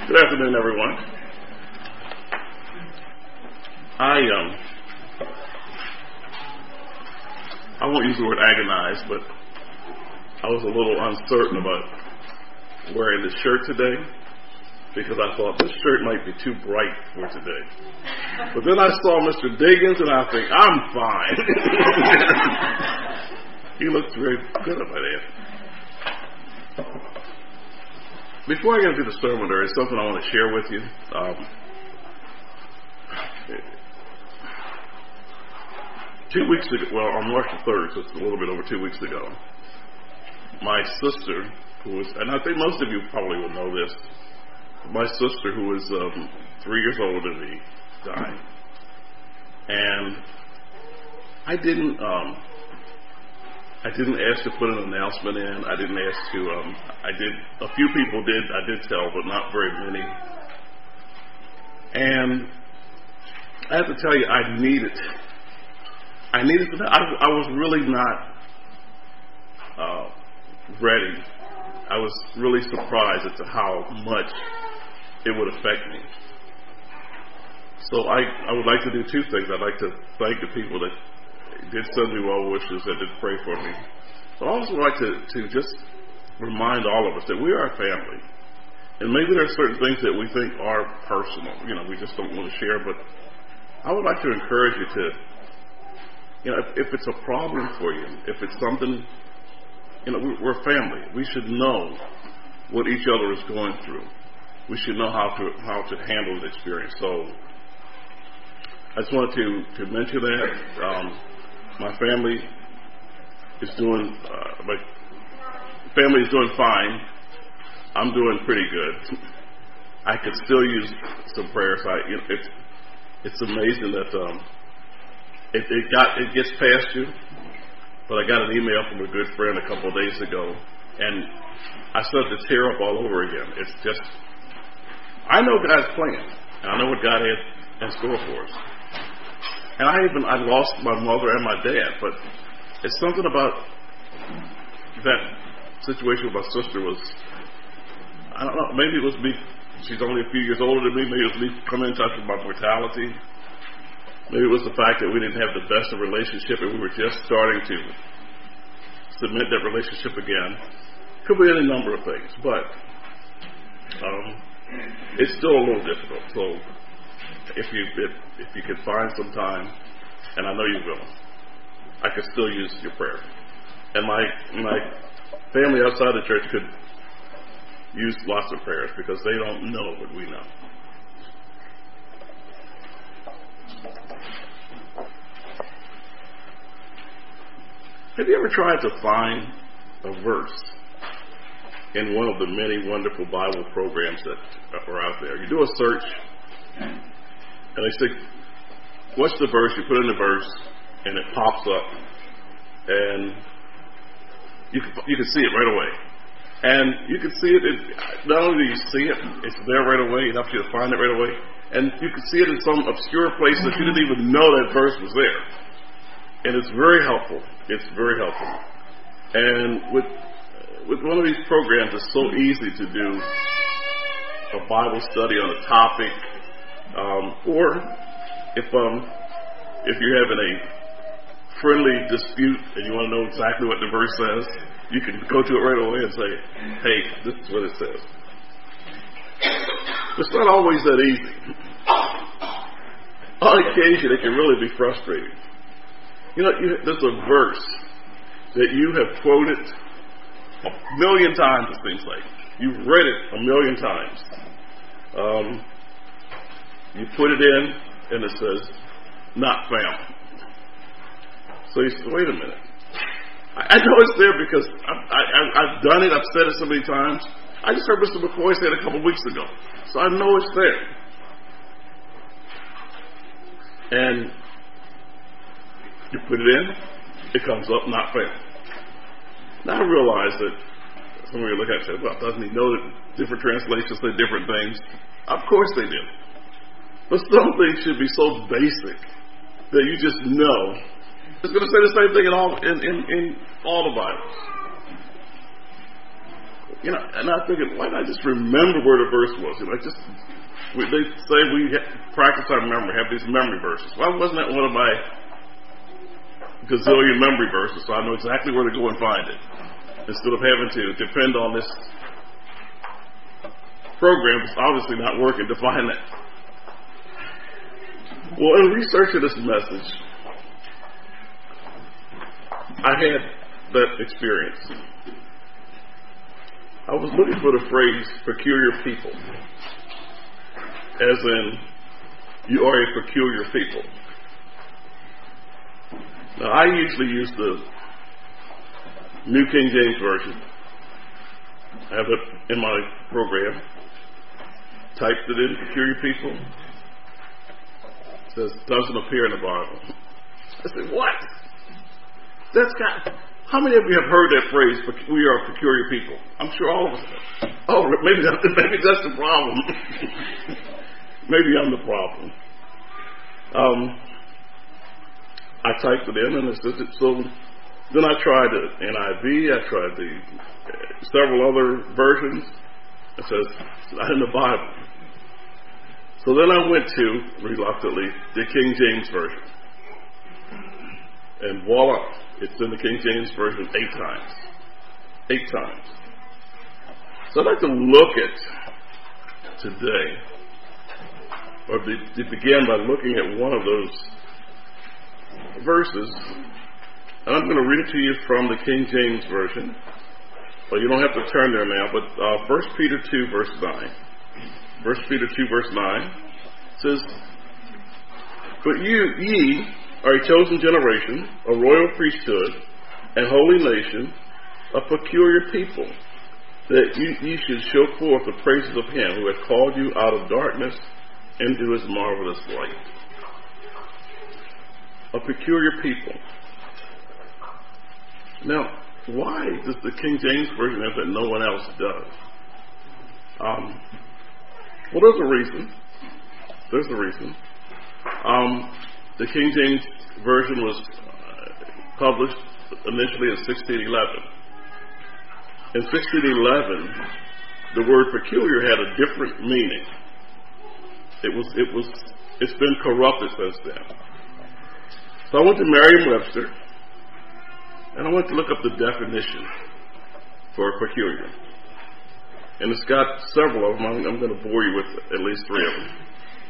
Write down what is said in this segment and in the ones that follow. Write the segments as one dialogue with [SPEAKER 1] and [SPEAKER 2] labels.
[SPEAKER 1] Good afternoon, everyone. I won't use the word agonize, but I was a little uncertain about wearing this shirt today because I thought this shirt might be too bright for today. But then I saw Mr. Diggins and I think, I'm fine. He looks very good up there. Before I get into the sermon, there is something I want to share with you. On March the 3rd, so it's a little bit over 2 weeks ago, my sister, who was, and I think most of you probably will know this, my sister, who was 3 years older than me, died. And I didn't ask to put an announcement in. I didn't ask to, a few people did, I did tell, but not very many. And I have to tell you, I needed to, I was really not ready. I was really surprised as to how much it would affect me. So I would like to do two things. I'd like to thank the people that did send me well wishes, that did pray for me. But I also like to just remind all of us that we are a family. And maybe there are certain things that we think are personal, we just don't want to share, but I would like to encourage you to, if it's a problem for you, if it's something, we're family. We should know what each other is going through. We should know how to handle the experience. So I just wanted to mention that. My family is doing fine. I'm doing pretty good. I could still use some prayers. It's amazing that it gets past you. But I got an email from a good friend a couple of days ago, and I started to tear up all over again. It's just, I know God's plan, and I know what God had in store for us. And I lost my mother and my dad, but it's something about that situation with my sister was, I don't know, maybe it was me, she's only a few years older than me, maybe it was me coming in touch with my mortality, maybe it was the fact that we didn't have the best of relationship and we were just starting to cement that relationship again. Could be any number of things, but it's still a little difficult. So if you could find some time, and I know you will, I could still use your prayer. And my family outside the church could use lots of prayers because they don't know what we know. Have you ever tried to find a verse in one of the many wonderful Bible programs that are out there? You do a search, and they say, what's the verse? You put in the verse, and it pops up, and you can see it right away. And you can see it, not only do you see it, it's there right away. It helps you to find it right away. And you can see it in some obscure place that you didn't even know that verse was there. And it's very helpful. It's very helpful. And with one of these programs, it's so easy to do a Bible study on a topic. Or if you're having a friendly dispute and you want to know exactly what the verse says, you can go to it right away and say, hey, this is what it says. It's not always that easy. On occasion, it can really be frustrating. There's a verse that you have quoted 1,000,000 times, it seems like. You've read it 1,000,000 times. You put it in, and it says, not found. So you say, wait a minute. I know it's there because I've done it. I've said it so many times. I just heard Mr. McCoy say it a couple weeks ago. So I know it's there. And you put it in, it comes up, not found. Now I realize that some of you look at it and say, well, doesn't he know that different translations say different things? Of course they do. But some things should be so basic that you just know it's going to say the same thing in all the Bibles. And I'm thinking, why not just remember where the verse was? They say we practice our memory, have these memory verses. Why wasn't that one of my gazillion memory verses, so I know exactly where to go and find it, instead of having to depend on this program that's obviously not working to find that. Well, in researching this message, I had that experience. I was looking for the phrase peculiar people, as in, you are a peculiar people. Now, I usually use the New King James Version. I have it in my program. Typed it in, peculiar people. It says, doesn't appear in the Bible. I said, what? How many of you have heard that phrase, we are peculiar people? I'm sure all of us have. Oh, maybe that's the problem. Maybe I'm the problem. I typed it in, and it says it. So then I tried the NIV, I tried several other versions. It says, it's not in the Bible. So then I went to, reluctantly, the King James Version. And voila, it's in the King James Version 8 times. 8 times. So I'd like to look at today, or to begin by looking at one of those verses. And I'm going to read it to you from the King James Version. Well, you don't have to turn there now, but 1 Peter 2, verse 9. 1 Peter 2, verse 9 says, but ye are a chosen generation, a royal priesthood, and holy nation, a peculiar people, that ye should show forth the praises of him who hath called you out of darkness into his marvelous light. A peculiar people. Now, why does the King James Version have that no one else does? Well, there's a reason. The King James Version was published initially in 1611. In 1611, the word peculiar had a different meaning. It's been corrupted since then. So I went to Merriam-Webster, and I went to look up the definition for peculiar. And it's got several of them. I'm going to bore you with at least 3 of them.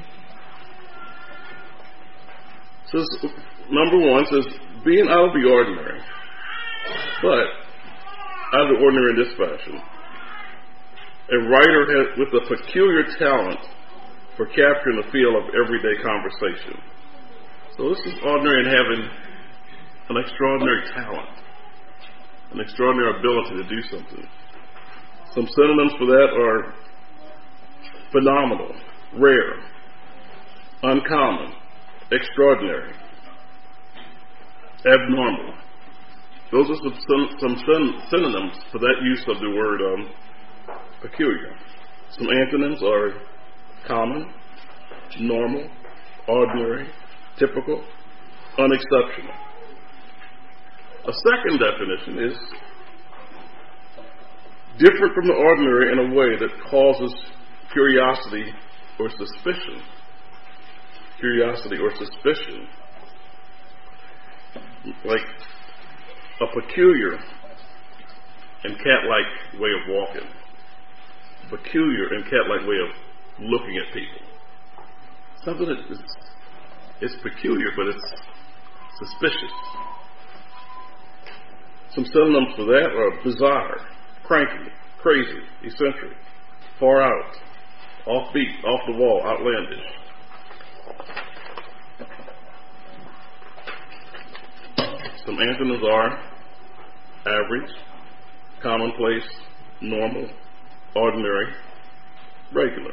[SPEAKER 1] It says, number 1 says, being out of the ordinary. But out of the ordinary in this fashion. A writer with a peculiar talent for capturing the feel of everyday conversation. So this is ordinary in having an extraordinary talent, an extraordinary ability to do something. Some synonyms for that are phenomenal, rare, uncommon, extraordinary, abnormal. Those are some synonyms for that use of the word peculiar. Some antonyms are common, normal, ordinary, typical, unexceptional. A second definition is different from the ordinary in a way that causes curiosity or suspicion. Curiosity or suspicion. Like a peculiar and cat-like way of walking. Peculiar and cat-like way of looking at people. Something that is peculiar, but it's suspicious. Some synonyms for that are bizarre, cranky, crazy, eccentric, far out, offbeat, off the wall, outlandish. Some antonyms are average, commonplace, normal, ordinary, regular.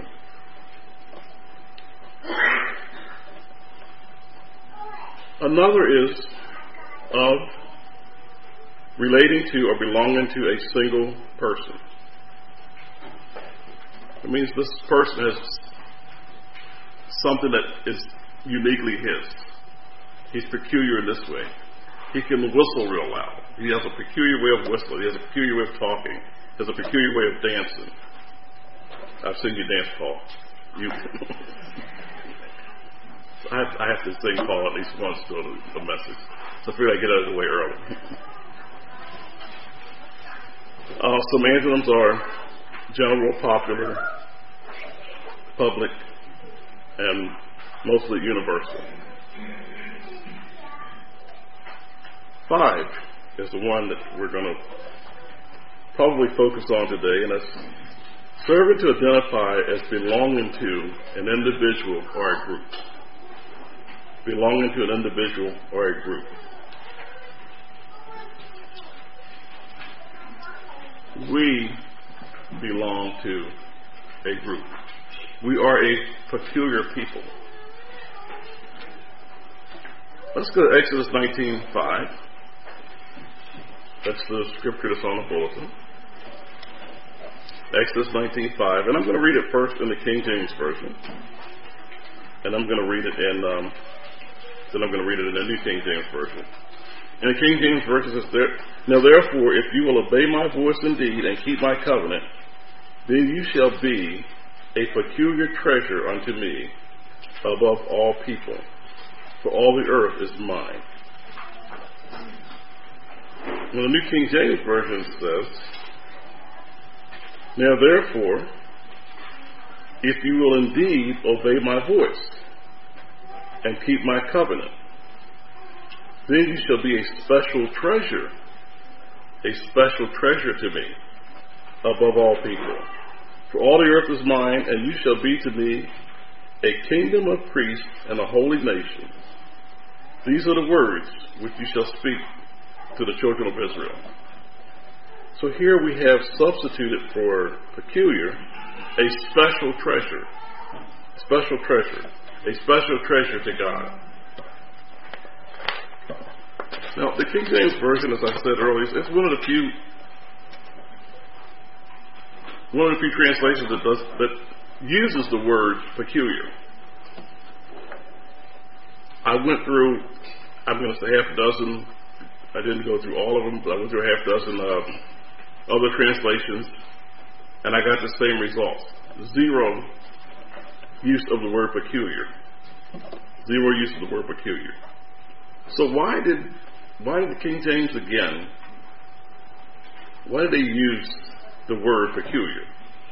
[SPEAKER 1] Another is of relating to or belonging to a single person. It means this person has something that is uniquely his. He's peculiar in this way. He can whistle real loud. He has a peculiar way of whistling. He has a peculiar way of talking. has a peculiar way of dancing. I've seen you dance, Paul. You, I have to sing Paul at least once during the message. So I figured I'd get out of the way early. Some anthems are general, popular, public, and mostly universal. 5 is the one that we're going to probably focus on today, and that's serving to identify as belonging to an individual or a group. Belonging to an individual or a group. We belong to a group. We are a peculiar people. Let's go to Exodus 19:5. That's the scripture that's on the bulletin. Exodus 19:5, and I'm going to read it first in the King James Version, and I'm going to read it in then I'm going to read it in the New King James Version. In the King James Version it says, "Now therefore, if you will obey my voice indeed and keep my covenant, then you shall be a peculiar treasure unto me above all people, for all the earth is mine." Now the New King James Version says, "Now therefore, if you will indeed obey my voice and keep my covenant, then you shall be a special treasure to me above all people. For all the earth is mine, and you shall be to me a kingdom of priests and a holy nation. These are the words which you shall speak to the children of Israel." So here we have substituted for peculiar a special treasure. Special treasure. A special treasure to God. Now, the King James Version, as I said earlier, is one of the few translations that uses the word peculiar. I went through, I'm going to say half a dozen. I didn't go through all of them, but I went through a half dozen other translations, and I got the same results. 0 use of the word peculiar. 0 use of the word peculiar. So why did the King James again, why did they use the word peculiar?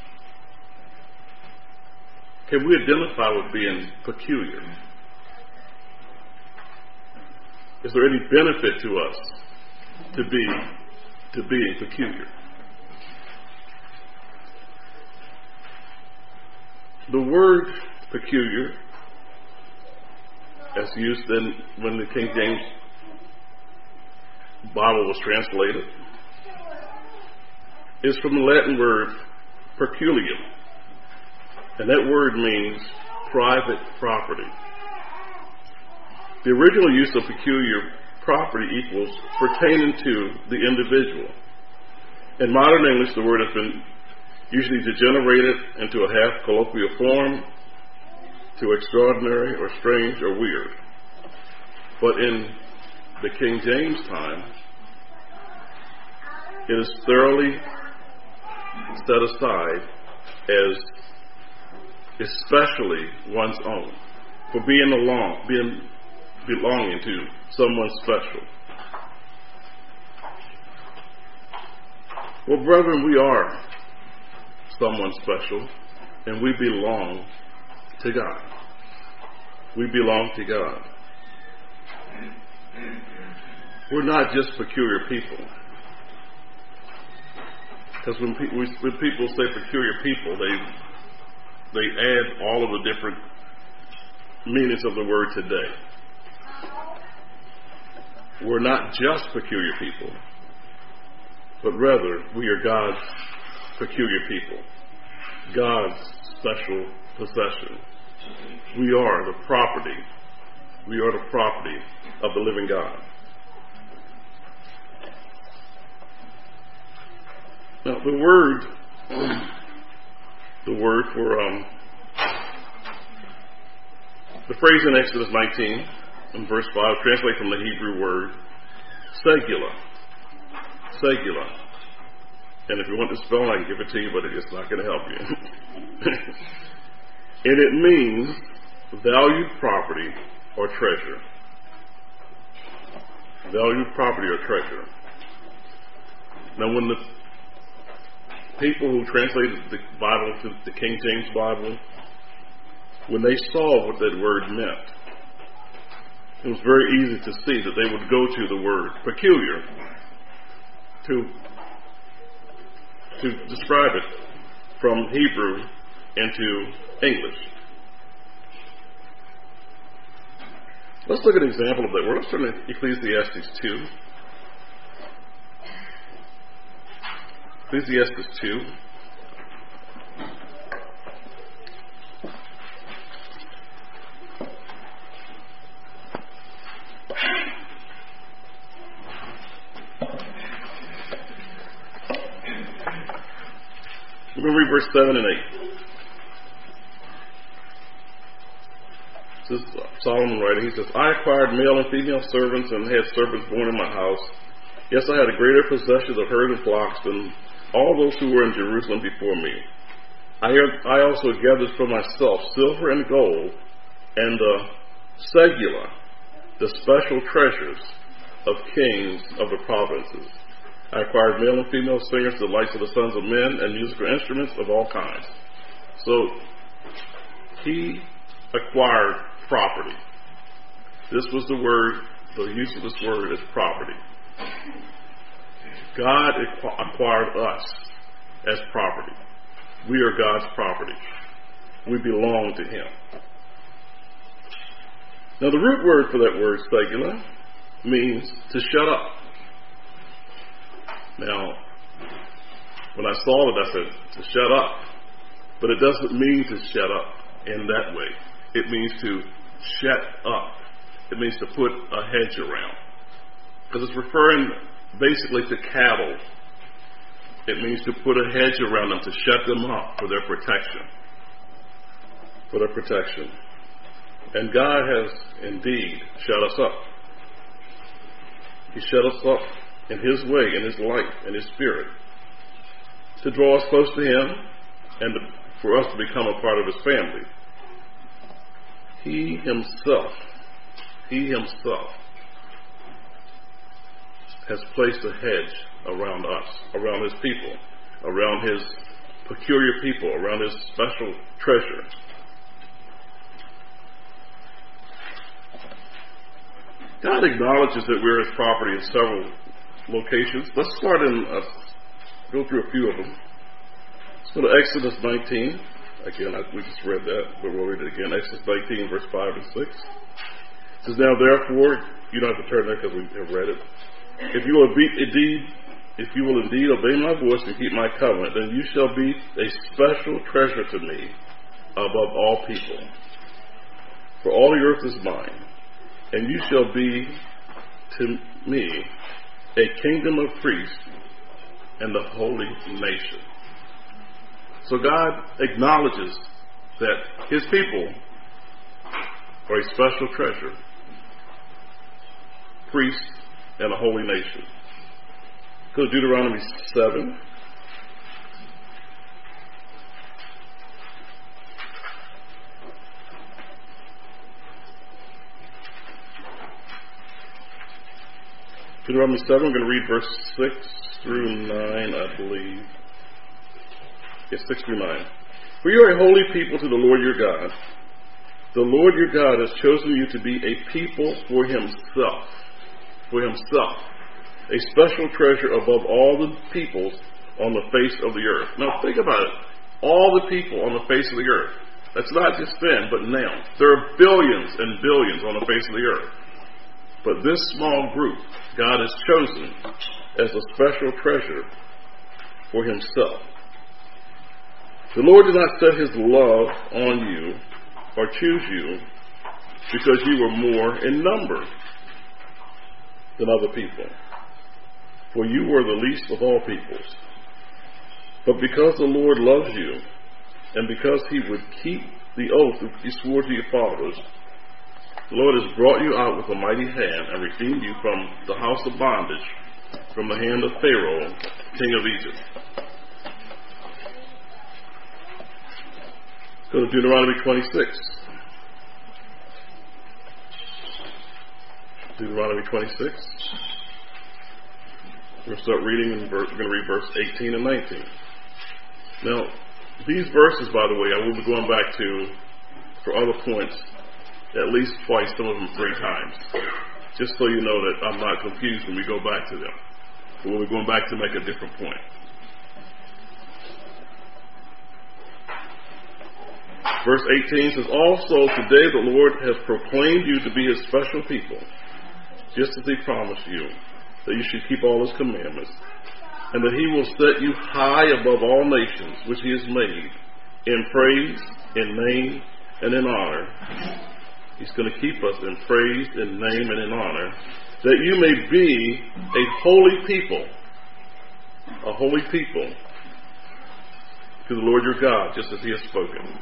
[SPEAKER 1] Can we identify with being peculiar? Is there any benefit to us to being peculiar? The word peculiar, as used when the King James Bible was translated, is from the Latin word peculium, and that word means private property. The original use of peculiar property equals pertaining to the individual. In modern English, the word has been usually degenerated into a half colloquial form to extraordinary or strange or weird. But in the King James time, it is thoroughly set aside as especially one's own, for belonging to someone special. Well, brethren, we are someone special, and we belong to God. We belong to God. We're not just peculiar people. Because when people say peculiar people, they add all of the different meanings of the word today. We're not just peculiar people, but rather we are God's peculiar people, God's special possession. We are the property. We are the property of the living God. Now, the word for the phrase in Exodus 19 in verse 5 translates from the Hebrew word segula. Segula. And if you want the spelling, I can give it to you, but it's not going to help you. And it means valued property or treasure. Valued property or treasure. Now, when the people who translated the Bible to the King James Bible, when they saw what that word meant, it was very easy to see that they would go to the word peculiar to describe it from Hebrew into English. Let's look at an example of that word. Let's turn to Ecclesiastes 2. Ecclesiastes 2. We're going to read verse 7 and 8. This is Solomon writing. He says, I acquired male and female servants and had servants born in my house. Yes, I had a greater possession of herd and flocks than all those who were in Jerusalem before me. I also gathered for myself silver and gold and the segula, the special treasures of kings of the provinces. I acquired male and female singers, the lights of the sons of men, and musical instruments of all kinds. So he acquired property. This was the word, the use of this word is property. God acquired us as property. We are God's property. We belong to Him. Now the root word for that word, segula, means to shut up. Now, when I saw it, I said, to shut up. But it doesn't mean to shut up in that way. It means to shut up. It means to put a hedge around. Because it's referring basically to cattle. It means to put a hedge around them, to shut them up for their protection. For their protection. And God has indeed shut us up. He shut us up in His way, in His light, in His Spirit, to draw us close to Him and for us to become a part of His family. He Himself has placed a hedge around us, around His people, around His peculiar people, around His special treasure. God acknowledges that we're His property in several locations. Let's start go through a few of them. Let's go to Exodus 19. Again, we just read that, but we'll read it again. Exodus 19, verse 5 and 6. It says, now therefore, you don't have to turn there because we have read it. If you will indeed obey my voice and keep my covenant, then you shall be a special treasure to me above all people. For all the earth is mine, and you shall be to me a kingdom of priests and the holy nation. So God acknowledges that His people are a special treasure, priests and a holy nation. Go to Deuteronomy 7. Deuteronomy 7, we're going to read verse 6 through 9, I believe. Yes, 6 through 9. For you are a holy people to the Lord your God. The Lord your God has chosen you to be a people for Himself. For Himself. A special treasure above all the peoples on the face of the earth. Now think about it. All the people on the face of the earth. That's not just then, but now. There are billions and billions on the face of the earth. But this small group, God has chosen as a special treasure for Himself. The Lord did not set His love on you or choose you because you were more in number than other people, for you were the least of all peoples. But because the Lord loves you, and because He would keep the oath that He swore to your fathers, the Lord has brought you out with a mighty hand and redeemed you from the house of bondage, from the hand of Pharaoh, king of Egypt. Go to Deuteronomy 26. Deuteronomy 26. We're going to start reading, and we're going to read verse 18 and 19. Now, these verses, by the way, I will be going back to for other points at least twice, some of them 3 times, just so you know that I'm not confused when we go back to them. But we'll be going back to make a different point. Verse 18 says, "Also today the Lord has proclaimed you to be his special people, just as he promised you, that you should keep all his commandments, and that he will set you high above all nations which he has made, in praise, in name, and in honor." He's going to keep us in praise, in name, and in honor, that you may be a holy people, to the Lord your God, just as he has spoken.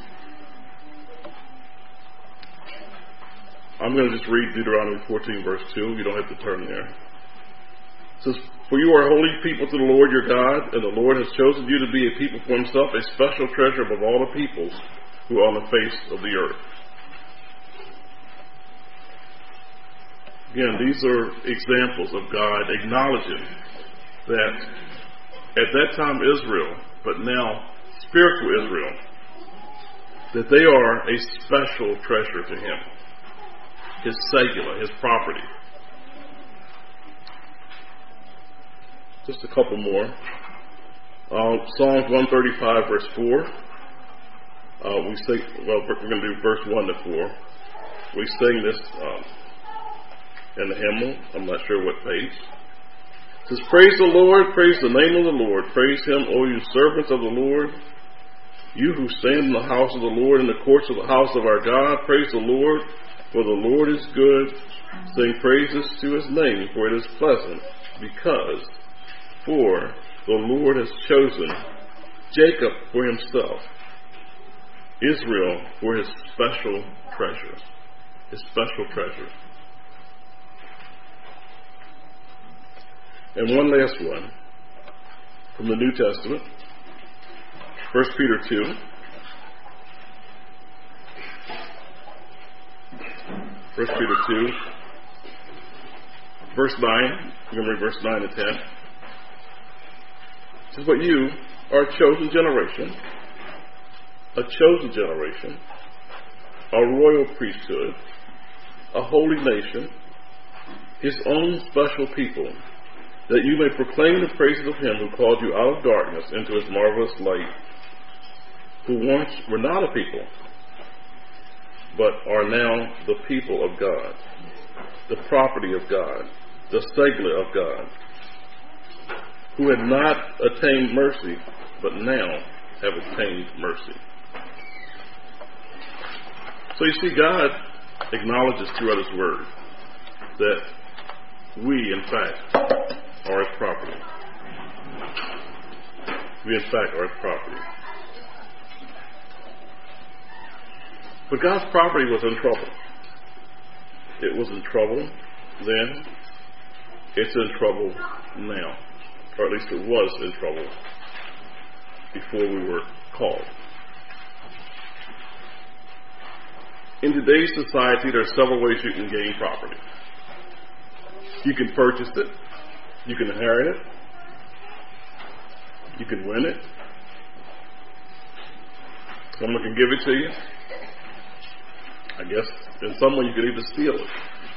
[SPEAKER 1] I'm going to just read Deuteronomy 14, verse 2. You don't have to turn there. It says, "For you are a holy people to the Lord your God, and the Lord has chosen you to be a people for himself, a special treasure above all the peoples who are on the face of the earth." Again, these are examples of God acknowledging that at that time Israel, but now spiritual Israel, that they are a special treasure to him. His segula, his property. Just a couple more. Psalms 135, verse 4. We're going to do verse 1 to 4. We sing this in the hymnal. I'm not sure what page. It says, "Praise the Lord, praise the name of the Lord. Praise him, O you servants of the Lord. You who stand in the house of the Lord, in the courts of the house of our God. Praise the Lord, for the Lord is good. Sing praises to his name, for it is pleasant. For the Lord has chosen Jacob for himself, Israel for his special treasure." His special treasure. And one last one from the New Testament, 1 Peter 2. 1 Peter 2, verse 9. We're going to read verse 9 and 10. It says, "But you are a chosen generation, a royal priesthood, a holy nation, his own special people, that you may proclaim the praises of him who called you out of darkness into his marvelous light, who once were not a people, but are now the people of God, the property of God, the segula of God, who had not attained mercy, but now have attained mercy." So you see, God acknowledges throughout his word that we, in fact, are his property. We, in fact, are his property. But God's property was in trouble. It was in trouble then. It's in trouble now. Or at least it was in trouble before we were called. In today's society, there are several ways you can gain property. You can purchase it. You can inherit it. You can win it. Someone can give it to you. I guess in some way you could even steal it.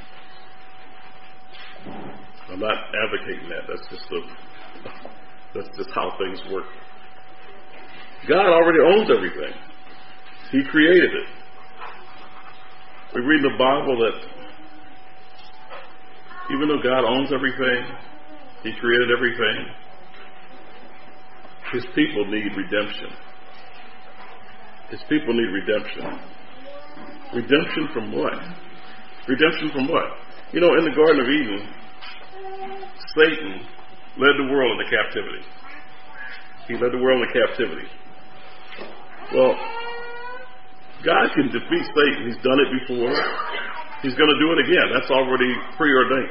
[SPEAKER 1] I'm not advocating that. That's just how things work. God already owns everything. He created it. We read in the Bible that even though God owns everything, he created everything, his people need redemption. His people need redemption. Redemption from what? Redemption from what? You know, in the Garden of Eden, Satan led the world into captivity. He led the world into captivity. Well, God can defeat Satan. He's done it before. He's going to do it again. That's already preordained.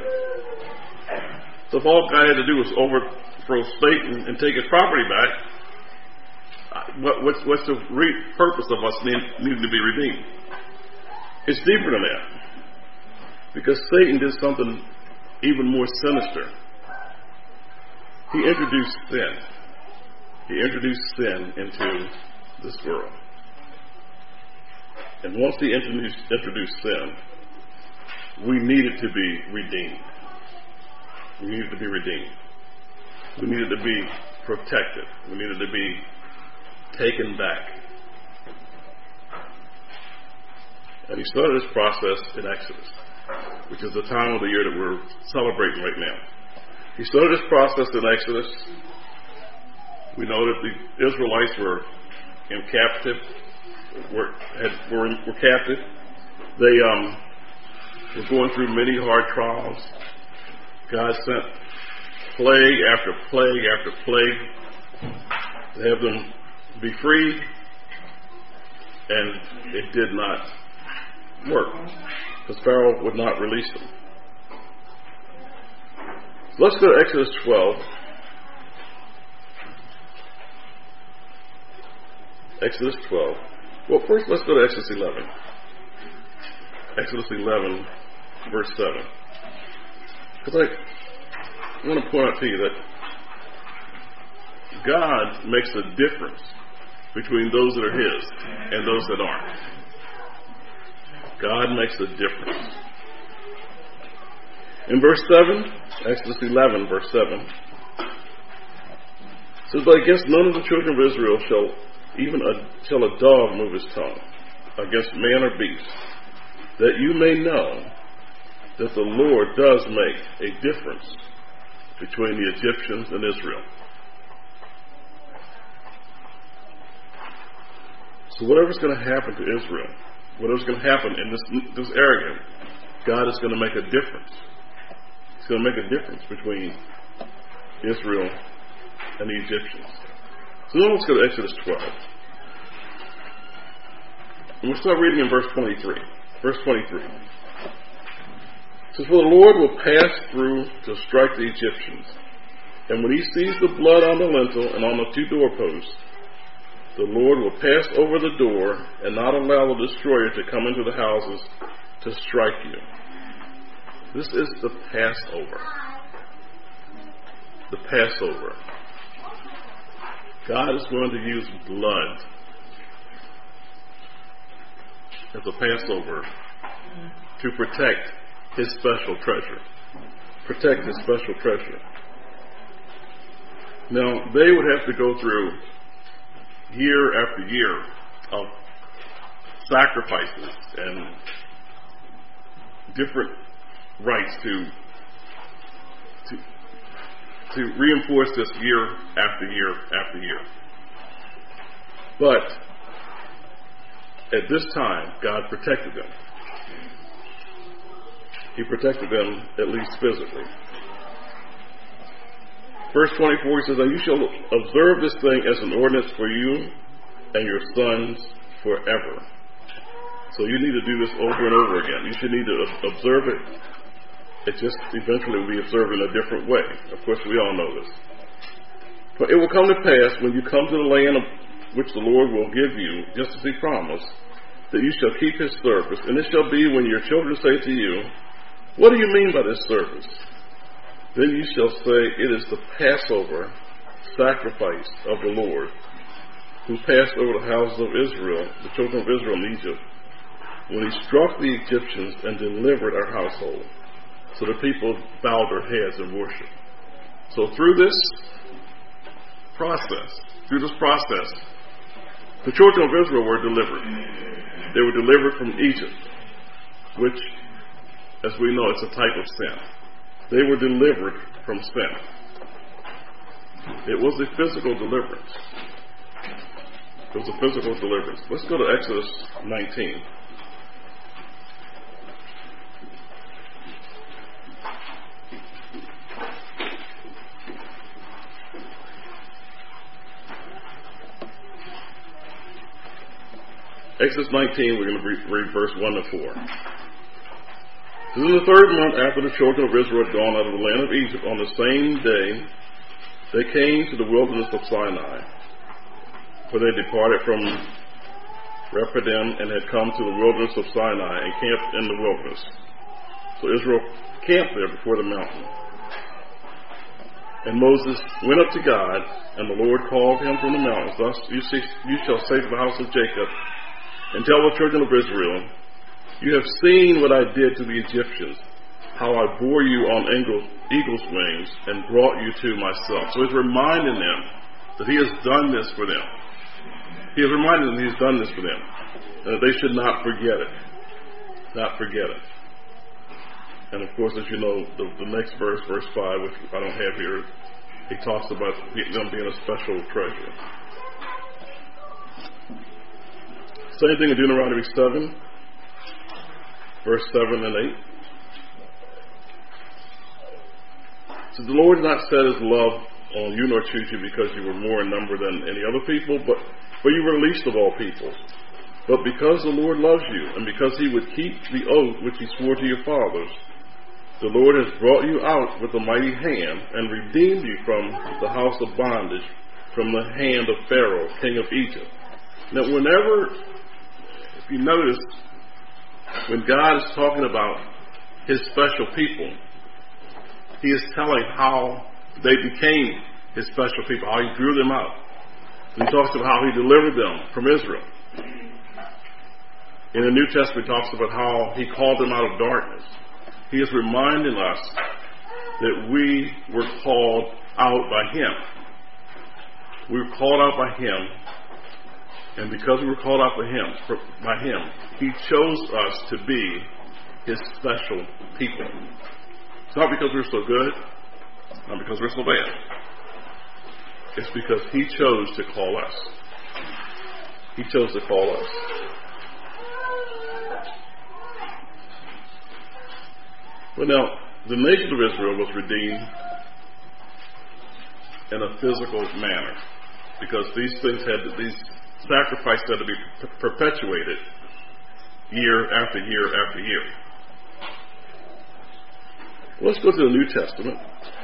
[SPEAKER 1] So if all God had to do was overthrow Satan and take his property back, what's the purpose of us needing to be redeemed? It's deeper than that. Because Satan did something even more sinister. He introduced sin. He introduced sin into this world. And once he introduced sin, we needed to be redeemed. We needed to be redeemed. We needed to be protected. We needed to be taken back. And he started this process in Exodus, which is the time of the year that we're celebrating right now. He started this process in Exodus. We know that the Israelites were in captive, were captive. They were going through many hard trials. God sent plague after plague after plague to have them be free, and it did not work because Pharaoh would not release them. So let's go to Exodus 12. Exodus 12. Well, first let's go to Exodus 11. Exodus 11, verse 7. Because I want to point out to you that God makes a difference between those that are His and those that aren't. God makes a difference. In verse 7, Exodus 11, verse 7, it says, "But against none of the children of Israel shall a dog move his tongue, against man or beast, that you may know that the Lord does make a difference between the Egyptians and Israel." So whatever's going to happen to Israel, whatever's going to happen in this area, God is going to make a difference. He's going to make a difference between Israel and the Egyptians. So then let's go to Exodus 12. And we'll start reading in verse 23. Verse 23. It says, "For the Lord will pass through to strike the Egyptians. And when he sees the blood on the lintel and on the two doorposts, the Lord will pass over the door and not allow the destroyer to come into the houses to strike you." This is the Passover. The Passover. God is going to use blood as a Passover to protect His special treasure. Protect His special treasure. Now, they would have to go through year after year of sacrifices and different rites to reinforce this year after year after year. But at this time, God protected them. He protected them, at least physically. Verse 24, he says, "And you shall observe this thing as an ordinance for you and your sons forever." So you need to do this over and over again. You should need to observe it. It just eventually will be observed in a different way. Of course, we all know this. "For it will come to pass when you come to the land of which the Lord will give you, just as He promised, that you shall keep His service. And it shall be when your children say to you, 'What do you mean by this service?' Then you shall say, 'It is the Passover sacrifice of the Lord, who passed over the houses of Israel, the children of Israel in Egypt, when He struck the Egyptians and delivered our household.' So the people bowed their heads in worship." So through this process, the children of Israel were delivered. They were delivered from Egypt, which, as we know, is a type of sin. They were delivered from sin. It was a physical deliverance. It was a physical deliverance. Let's go to Exodus 19. Exodus 19, we're going to read verse 1 to 4. "In the third month after the children of Israel had gone out of the land of Egypt, on the same day they came to the wilderness of Sinai. For they departed from Rephidim and had come to the wilderness of Sinai and camped in the wilderness. So Israel camped there before the mountain. And Moses went up to God, and the Lord called him from the mountains. Thus you shall say to the house of Jacob, and tell the children of Israel, you have seen what I did to the Egyptians, how I bore you on eagle's wings and brought you to myself. So he's reminding them that he has done this for them. He has reminded them he's done this for them, and that they should not forget it. Not forget it. And of course, as you know, the next verse, verse 5, which I don't have here, he talks about them being a special treasure. Same thing in Deuteronomy 7, verse 7 and 8. So the Lord did not set his love on you nor choose you because you were more in number than any other people, but you were least of all people. But because the Lord loves you, and because he would keep the oath which he swore to your fathers, the Lord has brought you out with a mighty hand and redeemed you from the house of bondage, from the hand of Pharaoh, king of Egypt. Now, whenever, if you notice, when God is talking about his special people, he is telling how they became his special people, how he drew them out. And he talks about how he delivered them from Israel. In the New Testament, he talks about how he called them out of darkness. He is reminding us that we were called out by him. We were called out by him, and because we were called out by him, he chose us to be his special people. It's not because we're so good, not because we're so bad. It's because he chose to call us. He chose to call us. Well, now, the nation of Israel was redeemed in a physical manner because these sacrifices had to be perpetuated year after year after year. Let's go to the New Testament.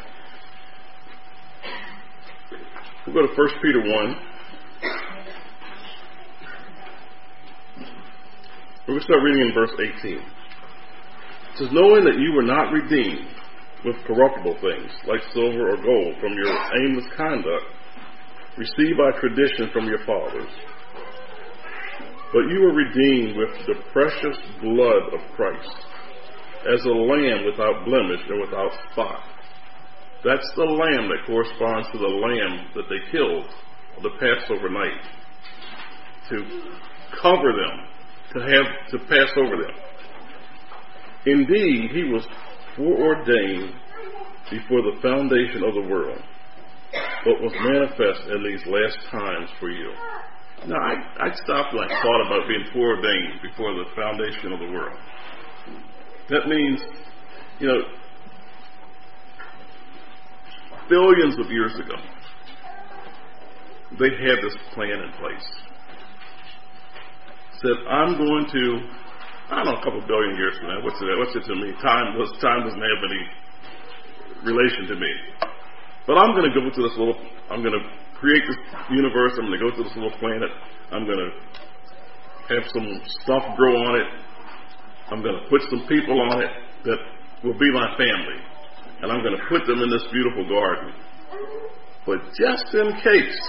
[SPEAKER 1] We'll go to 1 Peter 1. We're going to start reading in verse 18. It says, knowing that you were not redeemed with corruptible things, like silver or gold, from your aimless conduct, received by tradition from your fathers, but you were redeemed with the precious blood of Christ, as a lamb without blemish and without spot. That's the lamb that corresponds to the lamb that they killed on the Passover night, to cover them, to pass over them. Indeed, he was foreordained before the foundation of the world, but was manifest in these last times for you. Now, I stopped and I thought about being foreordained before the foundation of the world. That means, billions of years ago, they had this plan in place. Said, I'm going to, a couple billion years from now. What's it to me? Time doesn't have any relation to me. But I'm going to go to I'm going to create this universe. I'm going to go to this little planet. I'm going to have some stuff grow on it. I'm going to put some people on it that will be my family. And I'm going to put them in this beautiful garden. But just in case,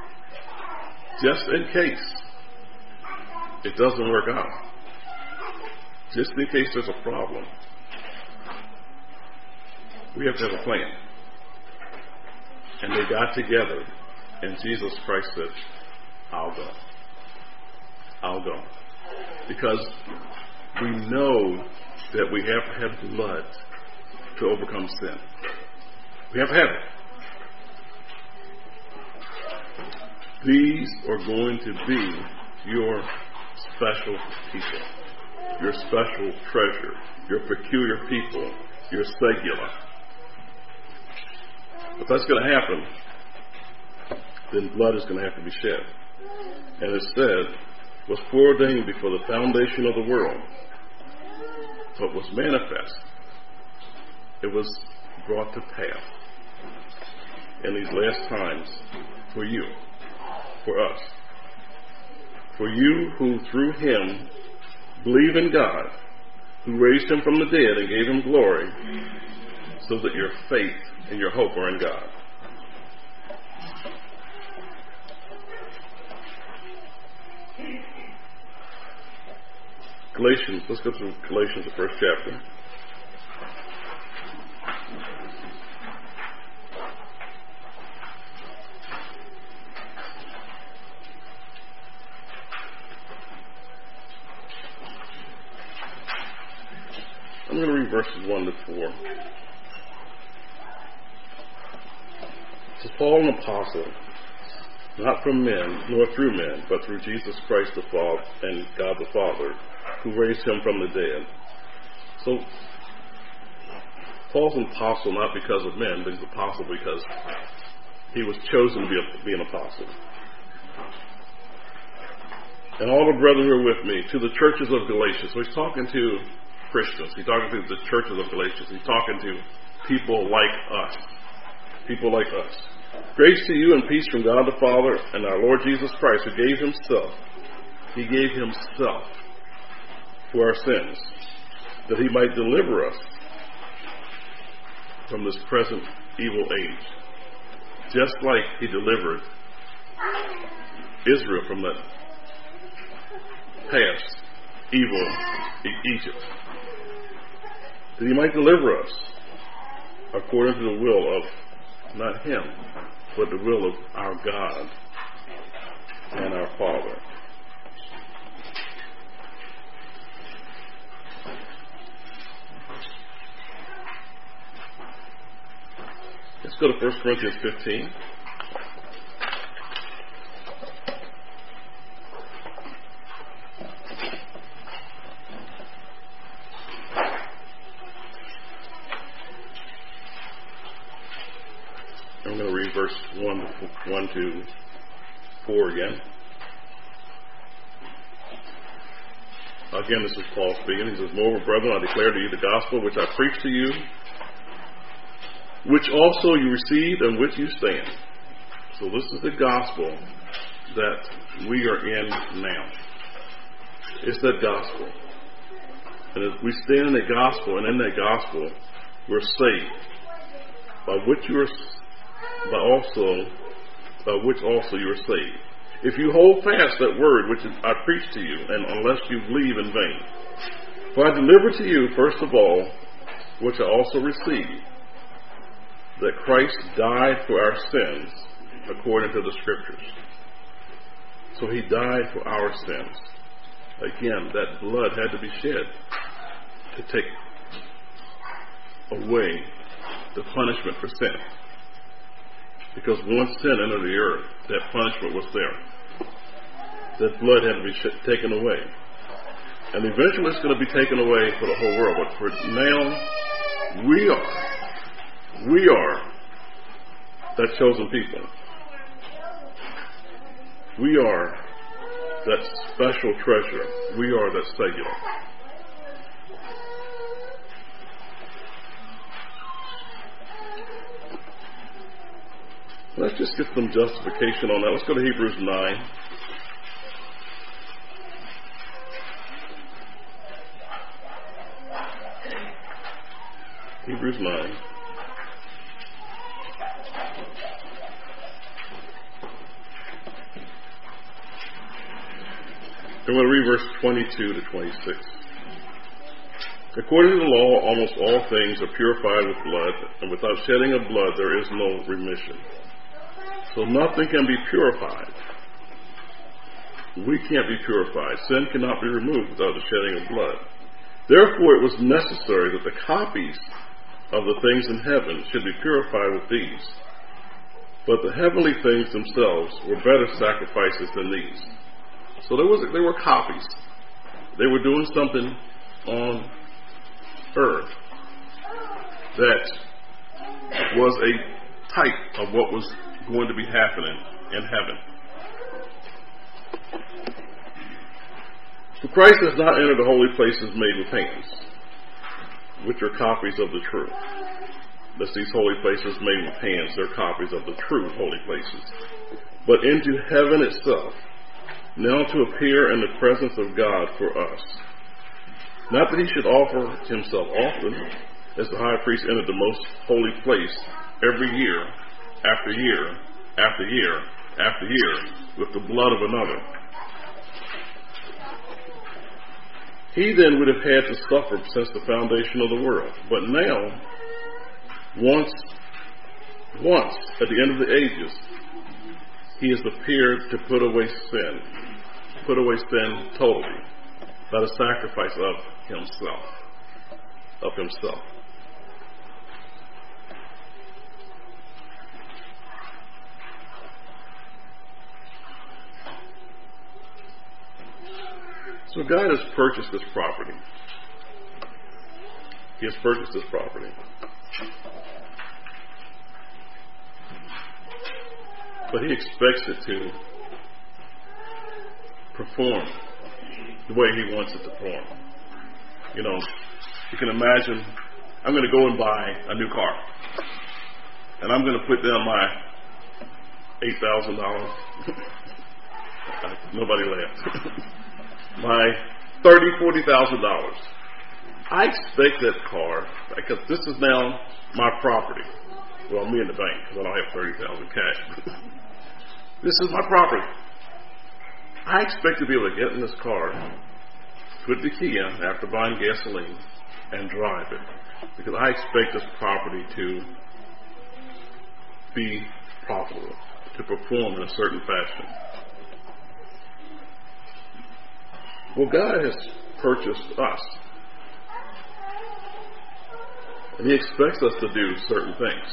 [SPEAKER 1] it doesn't work out. Just in case there's a problem, we have to have a plan. And they got together, and Jesus Christ said, I'll go. Because we know that we have to have blood to overcome sin. We have to have it. These are going to be your special people, your special treasure, your peculiar people, your singular. If that's going to happen, then blood is going to have to be shed. And it said, was foreordained before the foundation of the world, but was manifest. It was brought to pass in these last times for you, for us. For you who through him believe in God, who raised him from the dead and gave him glory, so that your faith and your hope are in God. Galatians, let's go through Galatians, the first chapter. I'm going to read verses 1 to 4. It says, Paul, an apostle, not from men, nor through men, but through Jesus Christ the Father and God the Father, who raised him from the dead. So, Paul's an apostle not because of men, but he's an apostle because he was chosen to be an apostle. And all the brethren who are with me, to the churches of Galatia. So he's talking to Christians. He's talking to the churches of Galatia. He's talking to people like us. People like us. Grace to you and peace from God the Father and our Lord Jesus Christ, who gave himself. He gave himself for our sins, that he might deliver us from this present evil age, just like he delivered Israel from that past evil Egypt, that he might deliver us according to the will of not him, but the will of our God and our Father. Let's go to 1 Corinthians 15. I'm going to read verse 1 to 4 again. Again, this is Paul speaking. He says, Moreover, brethren, I declare to you the gospel which I preached to you, which also you received and which you stand. So this is the gospel that we are in now. It's that gospel. And as we stand in the gospel, and in that gospel, we're saved. By which also you are saved. If you hold fast that word which I preached to you, and unless you believe in vain. For I delivered to you, first of all, which I also received, that Christ died for our sins according to the Scriptures. So he died for our sins. Again, that blood had to be shed to take away the punishment for sin. Because once sin entered the earth, that punishment was there. That blood had to be taken away. And eventually it's going to be taken away for the whole world. But for now, we are that chosen people. We are that special treasure. We are that singular. Let's just get some justification on that. Let's go to Hebrews 9. Hebrews 9. I'm going to read verse 22 to 26. According to the law, almost all things are purified with blood, and without shedding of blood there is no remission. So nothing can be purified. We can't be purified. Sin cannot be removed without the shedding of blood. Therefore it was necessary that the copies of the things in heaven should be purified with these. But the heavenly things themselves were better sacrifices than these. So there were copies. They were doing something on earth that was a type of what was going to be happening in heaven. For Christ has not entered the holy places made with hands, which are copies of the true. That's these holy places made with hands, they're copies of the true holy places. But into heaven itself, now to appear in the presence of God for us. Not that he should offer himself often, as the high priest entered the most holy place every year, after year, after year, after year, with the blood of another. He then would have had to suffer since the foundation of the world. But now, once, at the end of the ages, he has appeared to put away sin totally, by the sacrifice of himself. So God has purchased this property. He has purchased this property. But he expects it to perform the way he wants it to perform. You know, you can imagine, I'm going to go and buy a new car. And I'm going to put down my $8,000. Nobody laughed. My $30,000, $40,000. I expect that car, because this is now my property. Well, me in the bank, because I don't have $30,000 cash. This is my property. I expect to be able to get in this car, put the key in after buying gasoline, and drive it. Because I expect this property to be profitable, to perform in a certain fashion. Well, God has purchased us. And he expects us to do certain things.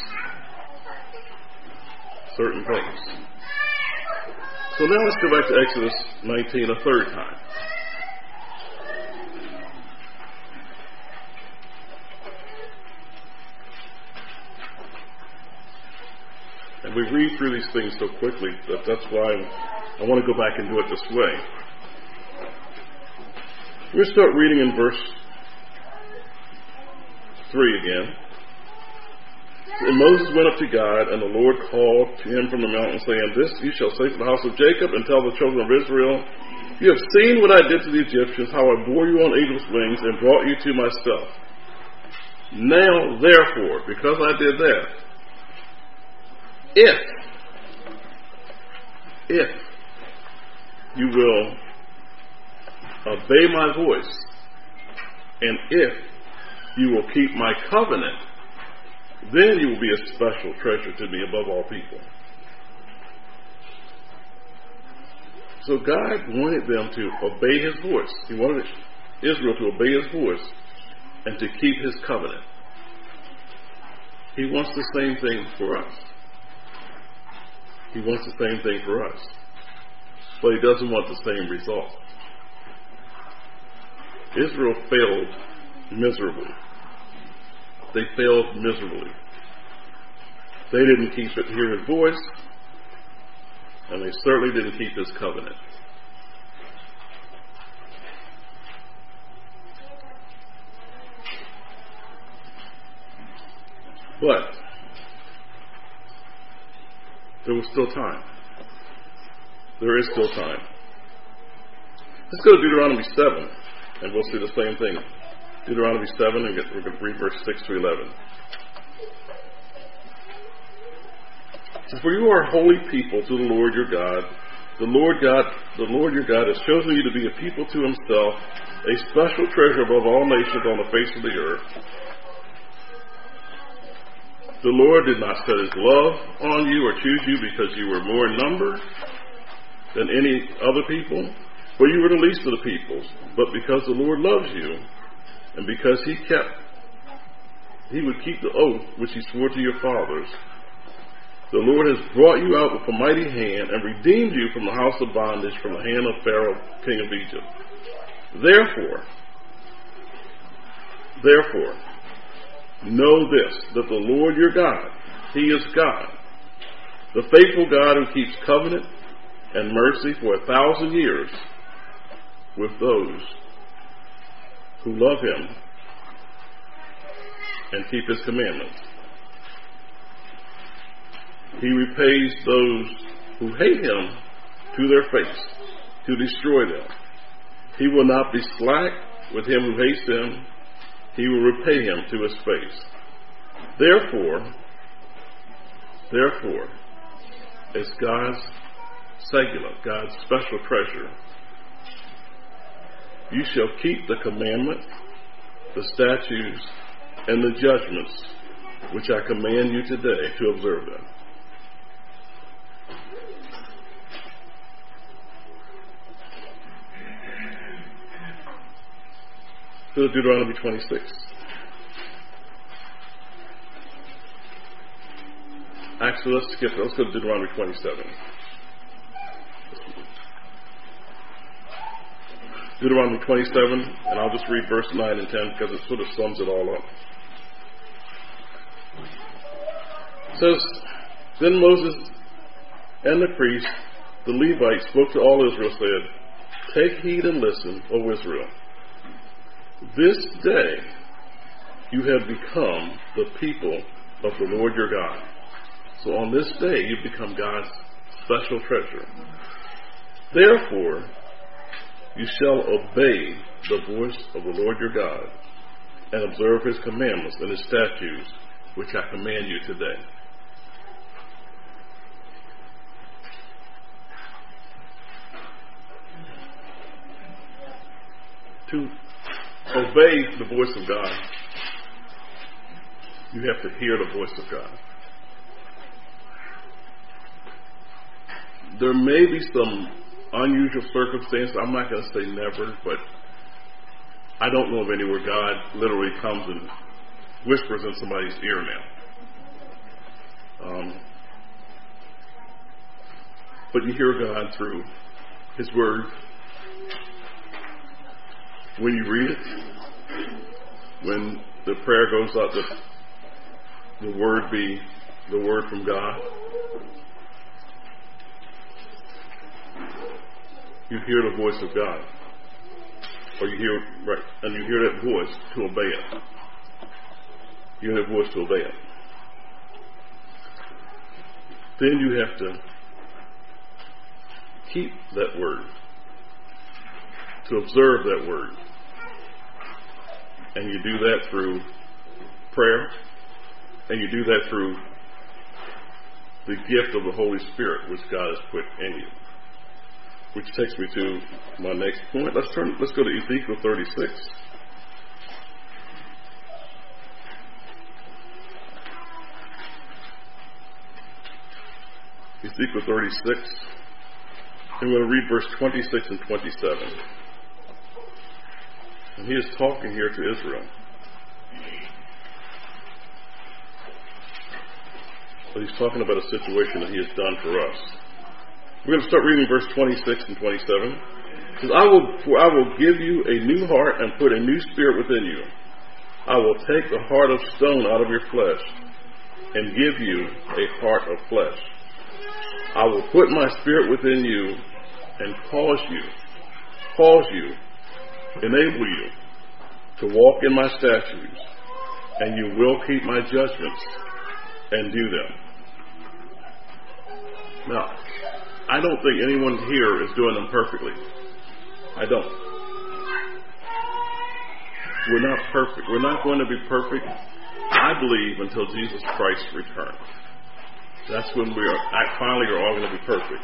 [SPEAKER 1] Certain things. So now let's go back to Exodus 19 a third time. And we read through these things so quickly that's why I want to go back and do it this way. We'll start reading in verse 3 again. And Moses went up to God, and the Lord called to him from the mountain, saying, "This you shall say to the house of Jacob, and tell the children of Israel, you have seen what I did to the Egyptians, how I bore you on eagle's wings, and brought you to myself. Now, therefore, because I did that, if you will obey my voice, and if you will keep my covenant, then you will be a special treasure to me above all people." So God wanted them to obey his voice. He wanted Israel to obey his voice and to keep his covenant. He wants the same thing for us. He wants the same thing for us. But he doesn't want the same result. Israel failed miserably. They failed miserably. They didn't hear his voice, and they certainly didn't keep his covenant. But there was still time. There is still time. Let's go to Deuteronomy 7, and we'll see the same thing. Deuteronomy 7, and we're going to read verse 6 to 11. It says, "For you are a holy people to the Lord your God. The Lord your God has chosen you to be a people to himself, a special treasure above all nations on the face of the earth. The Lord did not set his love on you or choose you because you were more in number than any other people, for you were the least of the peoples, but because the Lord loves you, and because he would keep the oath which he swore to your fathers. The Lord has brought you out with a mighty hand and redeemed you from the house of bondage, from the hand of Pharaoh, king of Egypt. Therefore, know this, that the Lord your God, he is God, the faithful God who keeps covenant and mercy for 1,000 years with those who love him and keep his commandments. He repays those who hate him to their face, to destroy them. He will not be slack with him who hates him. He will repay him to his face. Therefore, as God's singular, God's special treasure, you shall keep the commandments, the statutes, and the judgments which I command you today to observe them. Go to Deuteronomy 26. Actually, let's skip it. Let's go to Deuteronomy 27. Deuteronomy 27, and I'll just read verse 9 and 10 because it sort of sums it all up. It says, Then Moses and the priests, the Levites, spoke to all Israel, said, Take heed and listen, O Israel. This day you have become the people of the Lord your God. So on this day you become God's special treasure. Therefore, you shall obey the voice of the Lord your God and observe his commandments and his statutes, which I command you today. To obey the voice of God, you have to hear the voice of God. There may be some unusual circumstances. I'm not going to say never, but I don't know of anywhere God literally comes and whispers in somebody's ear now. But you hear God through his word. When you read it, when the prayer goes out, the word be the word from God. You hear the voice of God, or you hear that voice to obey it. You hear that voice to obey it. Then you have to keep that word, to observe that word, and you do that through prayer, and you do that through the gift of the Holy Spirit, which God has put in you. Which takes me to my next point. Let's go to Ezekiel 36. Ezekiel 36. And we're going to read verse 26 and 27. And he is talking here to Israel. But he's talking about a situation that he has done for us. We're going to start reading verse 26 and 27. It says, I will give you a new heart and put a new spirit within you. I will take the heart of stone out of your flesh and give you a heart of flesh. I will put my spirit within you and cause you, enable you to walk in my statutes, and you will keep my judgments and do them. Now, I don't think anyone here is doing them perfectly. I don't. We're not perfect. We're not going to be perfect, I believe, until Jesus Christ returns. That's when we finally are all going to be perfect.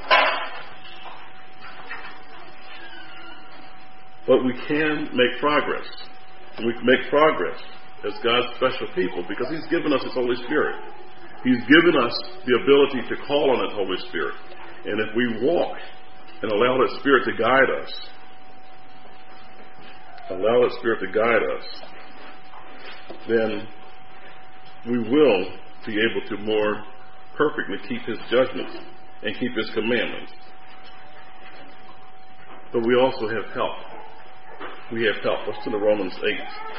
[SPEAKER 1] But we can make progress. We can make progress as God's special people because he's given us his Holy Spirit. He's given us the ability to call on his Holy Spirit. And if we walk and allow that Spirit to guide us, then we will be able to more perfectly keep his judgments and keep his commandments. But we also have help. We have help. Let's turn to Romans 8.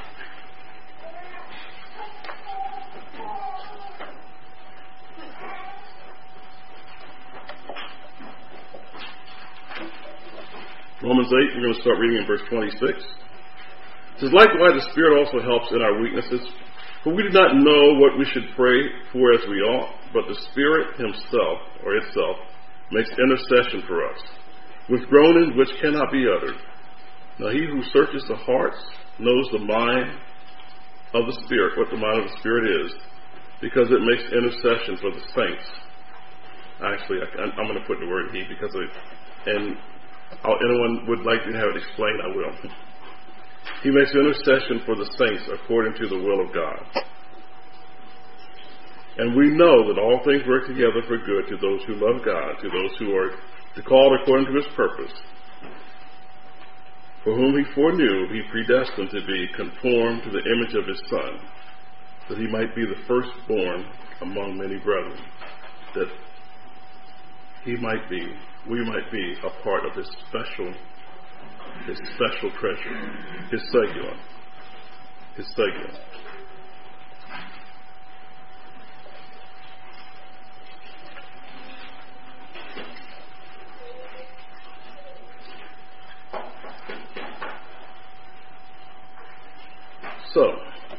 [SPEAKER 1] Romans 8, we're going to start reading in verse 26. It says, likewise, the Spirit also helps in our weaknesses, for we do not know what we should pray for as we ought, but the Spirit himself, or itself, makes intercession for us with groanings which cannot be uttered. Now he who searches the hearts knows the mind of the Spirit, what the mind of the Spirit is, because it makes intercession for the saints. Actually, I'm going to put the word he because anyone would like to have it explained, I will. He makes intercession for the saints according to the will of God. And we know that all things work together for good to those who love God, to those who are called according to his purpose. For whom he foreknew, he predestined to be conformed to the image of his Son, that he might be the firstborn among many brethren, that we might be a part of his special treasure, his segula. So,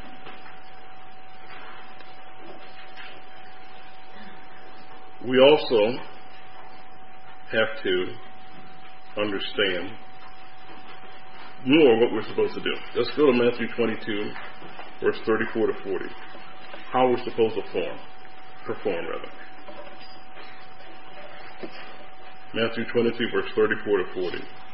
[SPEAKER 1] we also have to understand more what we're supposed to do. Let's go to Matthew 22, verse 34 to 40. How we're supposed to perform. Matthew 22, verse 34 to 40.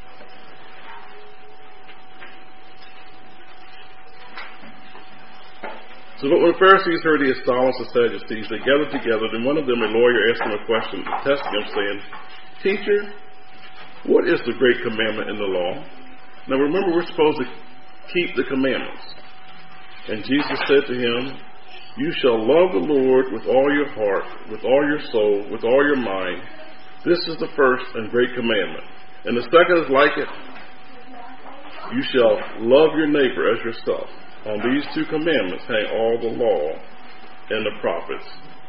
[SPEAKER 1] So when the Pharisees heard the Esthalamus and Sadducees, they gathered together, and one of them, a lawyer, asked him a question, testing him, saying, Teacher, what is the great commandment in the law? Now remember, we're supposed to keep the commandments. And Jesus said to him, You shall love the Lord with all your heart, with all your soul, with all your mind. This is the first and great commandment. And the second is like it. You shall love your neighbor as yourself. On these two commandments hang all the law and the prophets.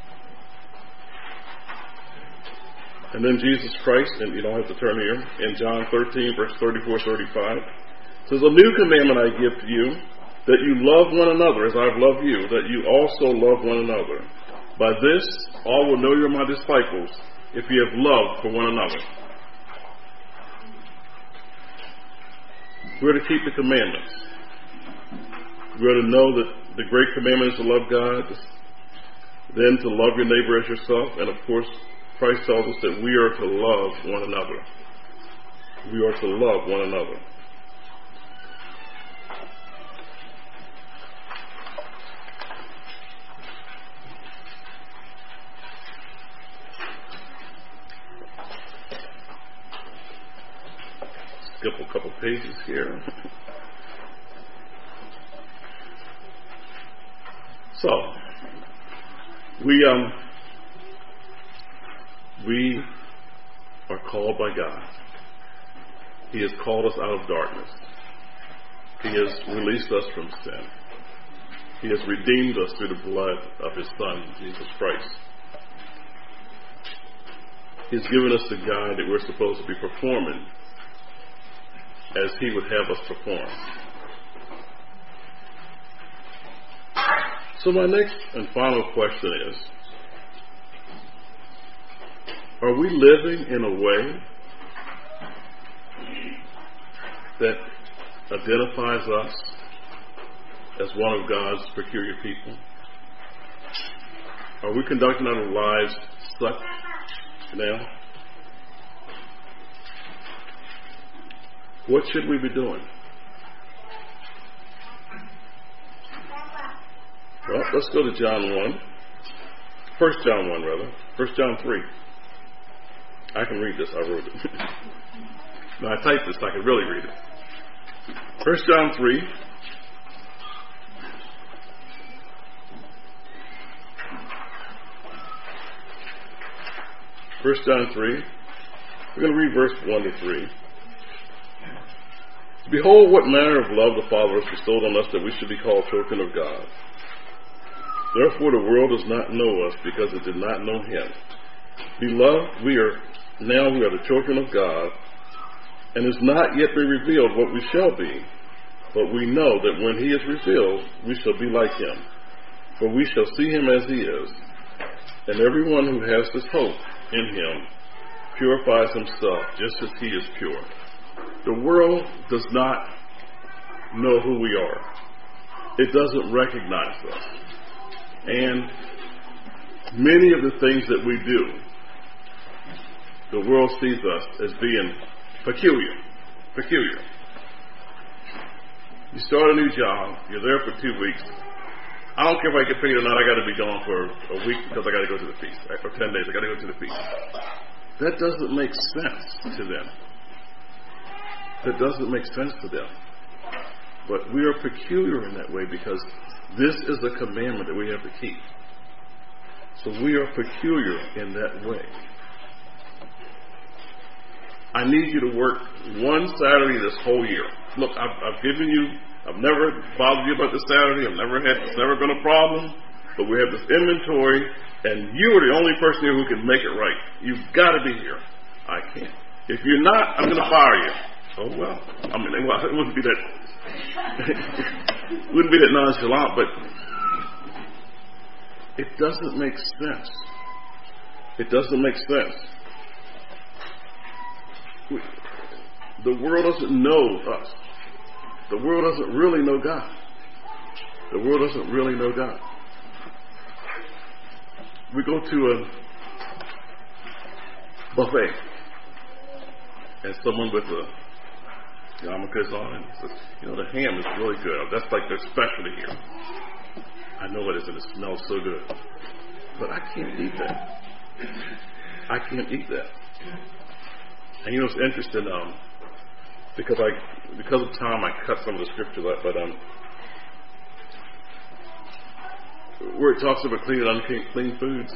[SPEAKER 1] And then Jesus Christ, and you don't have to turn here, in John 13, verse 34-35, says, A new commandment I give to you, that you love one another as I've loved you, that you also love one another. By this, all will know you're my disciples, if you have love for one another. We're to keep the commandments. We're to know that the great commandment is to love God, then to love your neighbor as yourself, and of course, Christ tells us that we are to love one another. We are to love one another. Skip a couple pages here. So, we are called by God. He has called us out of darkness. He has released us from sin. He has redeemed us through the blood of his Son, Jesus Christ. He's given us the guide that we're supposed to be performing as he would have us perform. So my next and final question is, are we living in a way that identifies us as one of God's peculiar people? Are we conducting our lives such now? What should we be doing? Well, let's go to John 1. 1 John 1, rather. 1 John 3. I can read this. I wrote it. No, I typed this so I can really read it. 1 John 3. First John 3. We're going to read verse 1 to 3. Behold, what manner of love the Father has bestowed on us that we should be called children of God. Therefore the world does not know us because it did not know him. Beloved, we are the children of God, and it's not yet been revealed what we shall be. But we know that when he is revealed, we shall be like him. For we shall see him as he is. And everyone who has this hope in him purifies himself just as he is pure. The world does not know who we are. It doesn't recognize us. And many of the things that we do, the world sees us as being peculiar. You start a new job, you're there for 2 weeks. I don't care if I get paid or not, I got to be gone for a week because I got to go to the feast. Right? For 10 days, I got to go to the feast. That doesn't make sense to them. That doesn't make sense to them. But we are peculiar in that way because this is a commandment that we have to keep. So we are peculiar in that way. I need you to work one Saturday this whole year. Look, I've given you, I've never bothered you about this Saturday. It's never been a problem. But we have this inventory, and you are the only person here who can make it right. You've got to be here. I can't. If you're not, I'm going to fire you. Oh, well. I mean, it wouldn't be that nonchalant, but it doesn't make sense. It doesn't make sense. The world doesn't know us. The world doesn't really know God. The world doesn't really know God. We go to a buffet, and someone with a yarmulke on and says, the ham is really good. That's like their specialty here. I know it is, and it smells so good. But I can't eat that. I can't eat that. And it's interesting, because of time, I cut some of the scriptures up, but where it talks about clean and unclean foods,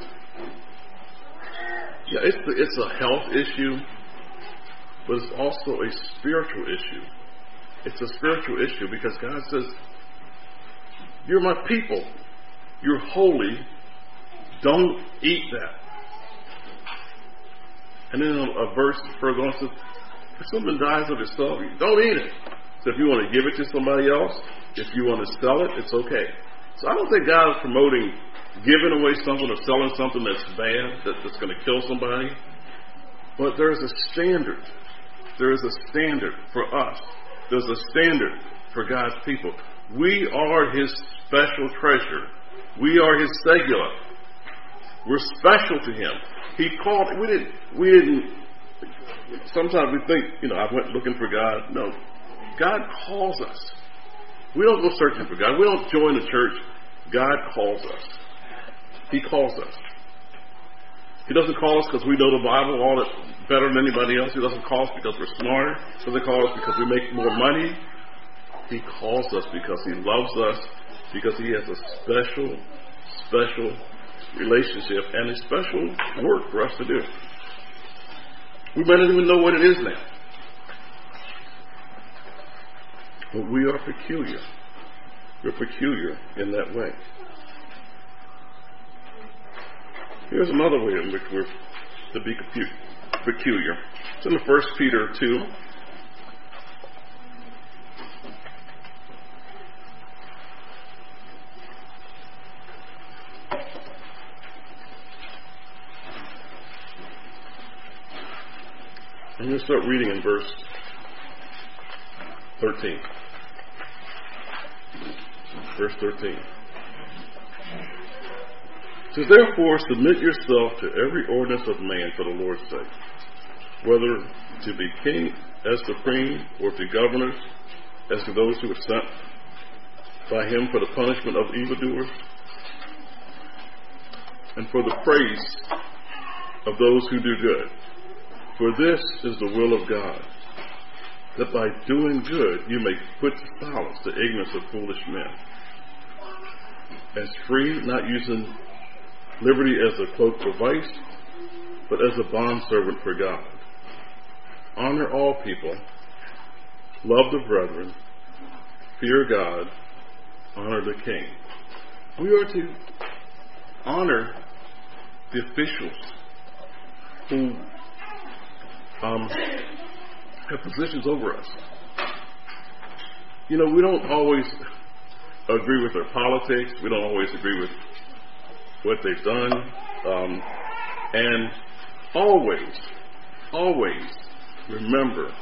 [SPEAKER 1] yeah, it's a health issue, but it's also a spiritual issue. It's a spiritual issue because God says, "You're my people. You're holy. Don't eat that." And then a verse further on says, if something dies of itself, don't eat it. So if you want to give it to somebody else, if you want to sell it, it's okay. So I don't think God is promoting giving away something or selling something that's bad, that's going to kill somebody. But there's a standard. There is a standard for us. There's a standard for God's people. We are His special treasure. We are His segula. We're special to Him. He called. We didn't. Sometimes we think, I went looking for God. No, God calls us. We don't go searching for God. We don't join the church. God calls us. He calls us. He doesn't call us because we know the Bible all that better than anybody else. He doesn't call us because we're smarter. He doesn't call us because we make more money. He calls us because He loves us, because He has a special relationship and a special work for us to do. We might not even know what it is now. But we are peculiar. We're peculiar in that way. Here's another way in which we're to be peculiar. It's in 1 Peter 2. I'm going to start reading in verse 13. Verse 13. It says, "Therefore submit yourself to every ordinance of man for the Lord's sake, whether to be king as supreme, or to governors as to those who are sent by Him for the punishment of evildoers, and for the praise of those who do good. For this is the will of God, that by doing good you may put to silence the ignorance of foolish men. As free, not using liberty as a cloak for vice, but as a bondservant for God. Honor all people, love the brethren, fear God, honor the king." We are to honor the officials who have positions over us. We don't always agree with their politics. We don't always agree with what they've done. And always always remember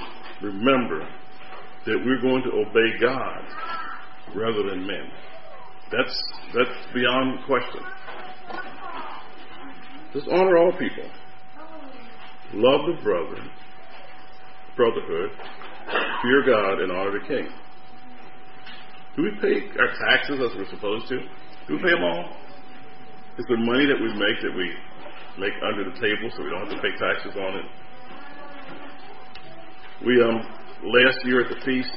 [SPEAKER 1] that we're going to obey God rather than men. That's beyond question. Just honor all people. Love the brotherhood, fear God, and honor the king. Do we pay our taxes as we're supposed to? Do we pay them all? Is there money that we make under the table so we don't have to pay taxes on it? We last year at the feast,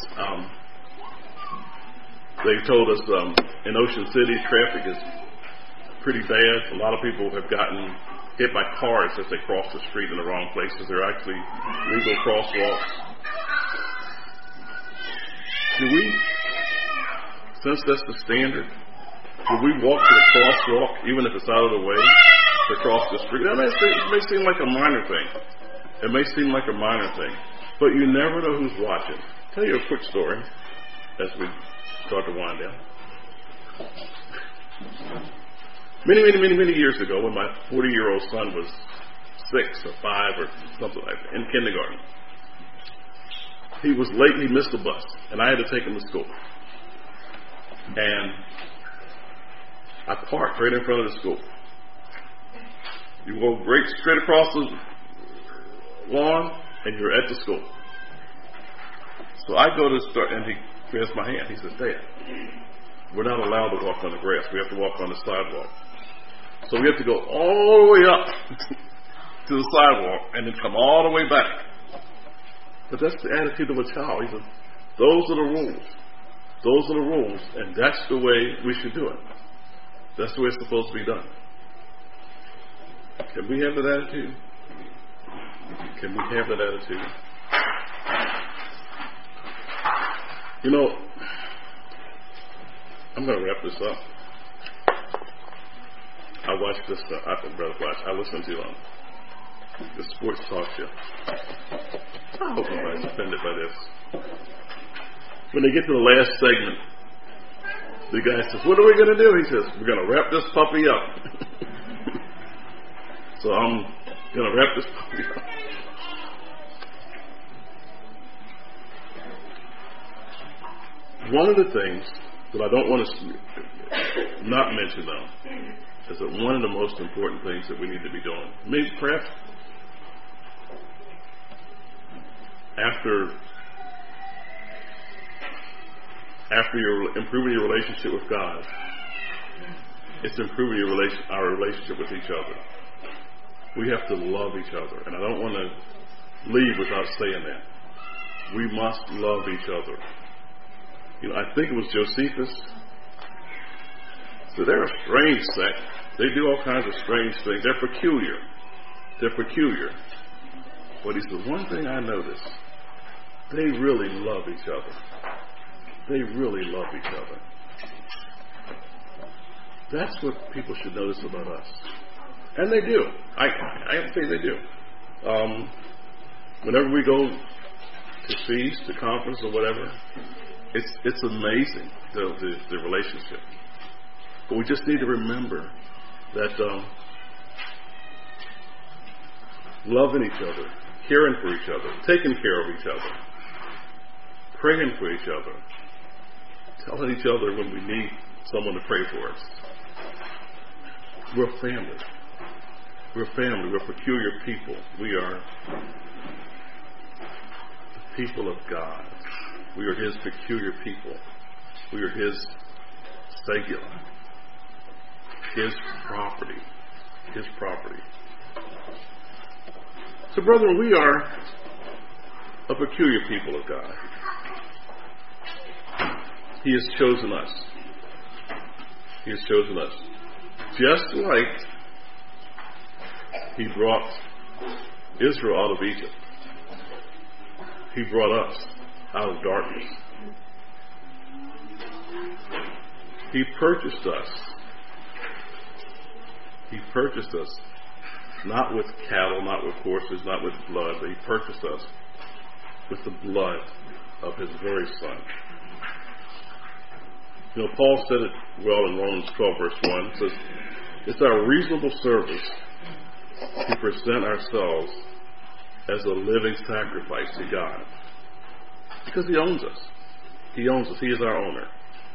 [SPEAKER 1] they told us in Ocean City traffic is pretty bad. A lot of people have gotten hit by cars as they cross the street in the wrong places. They're actually legal crosswalks. Do we, since that's the standard, do we walk to the crosswalk even if it's out of the way to cross the street? It may seem like a minor thing. It may seem like a minor thing. But you never know who's watching. I'll tell you a quick story as we start to wind down. Many years ago, when my 40-year-old son was 6 or 5 or something like that, in kindergarten, he was late. He missed the bus, and I had to take him to school. And I parked right in front of the school. You go straight across the lawn, and you're at the school. So I go to start, and he grabs my hand. He says, "Dad, we're not allowed to walk on the grass. We have to walk on the sidewalk." So we have to go all the way up to the sidewalk and then come all the way back. But that's the attitude of a child. He says, those are the rules. Those are the rules, and that's the way we should do it. That's the way it's supposed to be done. Can we have that attitude? Can we have that attitude? You know, I'm going to wrap this up. I watched this, I listened to the sports talk show. I hope nobody's offended by this. When they get to the last segment, the guy says, "What are we going to do?" He says, "We're going to wrap this puppy up." So I'm going to wrap this puppy up. One of the things that I don't want to not mention, though, is that one of the most important things that we need to be doing, maybe perhaps after you're improving your relationship with God, it's improving our relationship with each other. We have to love each other, and I don't want to leave without saying that. We must love each other. You know, I think it was Josephus. So they're a strange sect. They do all kinds of strange things. They're peculiar. But he said, one thing I noticed, they really love each other. They really love each other. That's what people should notice about us. And they do. I have to say they do. Whenever we go to feast, to conference, or whatever, it's amazing, the relationship. But we just need to remember that loving each other, caring for each other, taking care of each other, praying for each other, telling each other when we need someone to pray for us. We're family. We're family. We're peculiar people. We are the people of God. We are His peculiar people. We are His singular. His property. His property. So, brethren, we are a peculiar people of God. He has chosen us. He has chosen us. Just like He brought Israel out of Egypt, He brought us out of darkness. He purchased us. He purchased us not with cattle, not with horses, not with blood, but He purchased us with the blood of His very Son. You know, Paul said it well in Romans 12, verse 1. It says, "It's our reasonable service to present ourselves as a living sacrifice to God. Because He owns us. He owns us. He is our owner.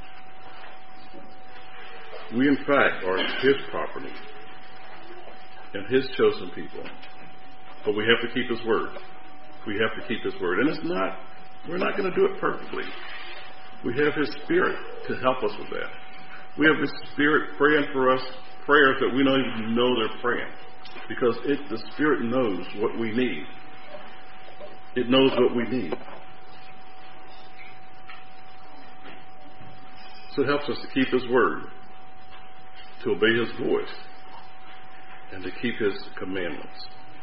[SPEAKER 1] We, in fact, are His property and His chosen people. But we have to keep His word. We have to keep His word. And we're not going to do it perfectly. We have His Spirit to help us with that. We have His Spirit praying for us prayers that we don't even know they're praying. Because the Spirit knows what we need. It knows what we need. So it helps us to keep His word, to obey His voice, and to keep His commandments.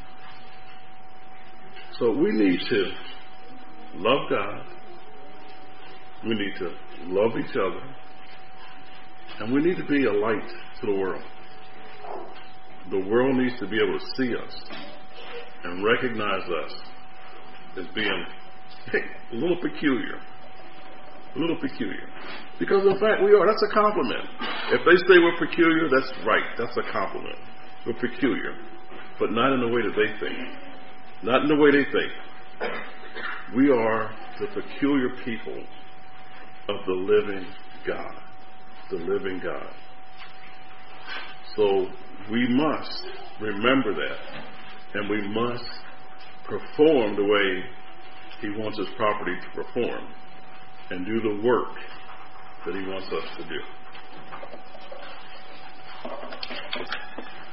[SPEAKER 1] So we need to love God, we need to love each other, and we need to be a light to the world. The world needs to be able to see us and recognize us as being a little peculiar. A little peculiar. Because in fact we are. That's a compliment. If they say we're peculiar, that's right. That's a compliment. We're peculiar. But not in the way that they think. Not in the way they think. We are the peculiar people of the living God. The living God. So we must remember that. And we must perform the way He wants His property to perform. And do the work that He wants us to do.